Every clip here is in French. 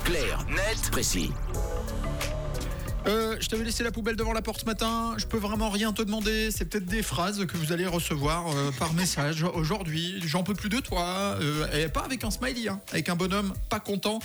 Clair, net, précis. Je t'avais laissé la poubelle devant la porte ce matin. Je peux vraiment rien te demander. C'est peut-être des phrases que vous allez recevoir par message aujourd'hui. J'en peux plus de toi. Et pas avec un smiley, hein, avec un bonhomme pas content.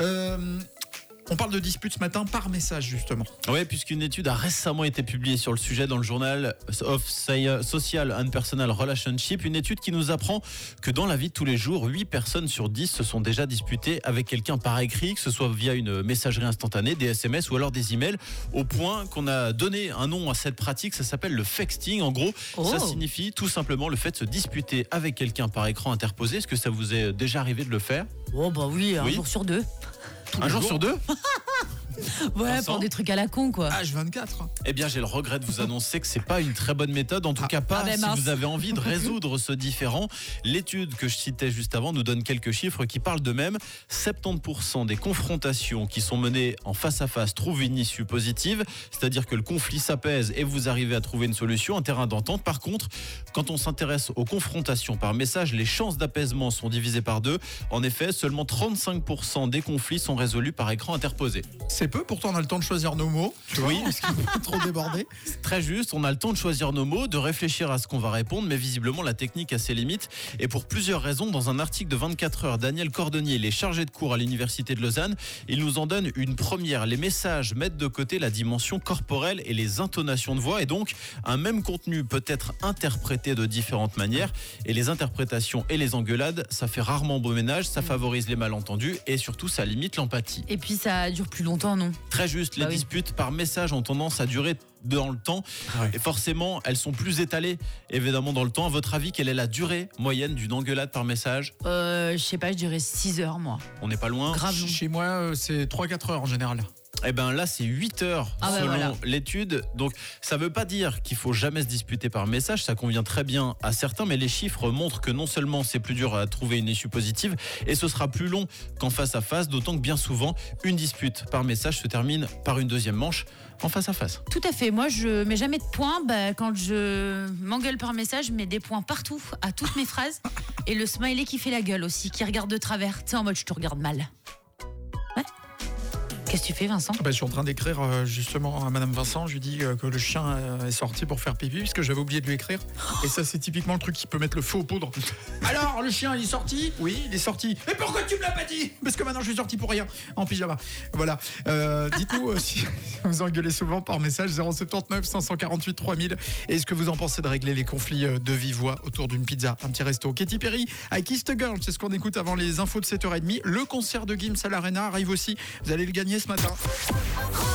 On parle de disputes ce matin par message justement. Oui, puisqu'une étude a récemment été publiée sur le sujet dans le journal of Social and Personal Relationship. Une étude qui nous apprend que dans la vie de tous les jours, 8 personnes sur 10 se sont déjà disputées avec quelqu'un par écrit, que ce soit via une messagerie instantanée, des SMS ou alors des emails, au point qu'on a donné un nom à cette pratique. Ça s'appelle le sexting. En gros, ça signifie tout simplement le fait de se disputer avec quelqu'un par écran interposé. Est-ce que ça vous est déjà arrivé de le faire ? Oh bah oui, un jour sur deux. Un jour sur deux ? Ouais, Vincent, pour des trucs à la con, quoi. H24. Eh bien, j'ai le regret de vous annoncer que c'est pas une très bonne méthode. En tout cas, pas si vous avez envie de résoudre ce différend. L'étude que je citais juste avant nous donne quelques chiffres qui parlent d'eux-mêmes. 70% des confrontations qui sont menées en face à face trouvent une issue positive. C'est-à-dire que le conflit s'apaise et vous arrivez à trouver une solution, un terrain d'entente. Par contre, quand on s'intéresse aux confrontations par message, les chances d'apaisement sont divisées par 2. En effet, seulement 35% des conflits sont résolus par écran interposé. C'est peu, pourtant on a le temps de choisir nos mots. Tu vois, parce qu'il est trop débordé. C'est très juste, on a le temps de choisir nos mots, de réfléchir à ce qu'on va répondre, mais visiblement la technique a ses limites. Et pour plusieurs raisons, dans un article de 24 heures, Daniel Cordonnier, il est chargé de cours à l'université de Lausanne. Il nous en donne une première. Les messages mettent de côté la dimension corporelle et les intonations de voix. Et donc, un même contenu peut être interprété de différentes manières. Et les interprétations et les engueulades, ça fait rarement beau ménage, ça favorise les malentendus et surtout ça limite l'empathie. Et puis ça dure plus longtemps, non ? Très juste, les disputes par message ont tendance à durer dans le temps et forcément elles sont plus étalées évidemment dans le temps. À votre avis, quelle est la durée moyenne d'une engueulade par message ? Je sais pas, je dirais 6 heures, moi. On n'est pas loin. Grave. Chez moi, c'est 3-4 heures en général. Eh ben là, c'est 8 heures selon l'étude. Donc, ça veut pas dire qu'il faut jamais se disputer par message. Ça convient très bien à certains, mais les chiffres montrent que non seulement c'est plus dur à trouver une issue positive, et ce sera plus long qu'en face à face, d'autant que bien souvent, une dispute par message se termine par une deuxième manche en face à face. Tout à fait. Moi, je mets jamais de points. Quand je m'engueule par message, je mets des points partout, à toutes mes phrases. Et le smiley qui fait la gueule aussi, qui regarde de travers. Tu sais, en mode, je te regarde mal. Qu'est-ce que tu fais, Vincent ? Je suis en train d'écrire justement à Madame Vincent. Je lui dis que le chien est sorti pour faire pipi, puisque j'avais oublié de lui écrire. Et ça, c'est typiquement le truc qui peut mettre le feu aux poudres. Alors, le chien, il est sorti ? Oui, il est sorti. Mais pourquoi tu me l'as pas dit ? Parce que maintenant, je suis sorti pour rien, en pyjama. Voilà. Dites-nous si vous engueulez souvent par message, 079 548 3000. Et est-ce que vous en pensez de régler les conflits de vive voix autour d'une pizza, un petit resto ? Katy Perry, I Kissed a Girl, c'est ce qu'on écoute avant les infos de 7h30. Le concert de Gims à l'Arena arrive aussi. Vous allez le gagner ce matin.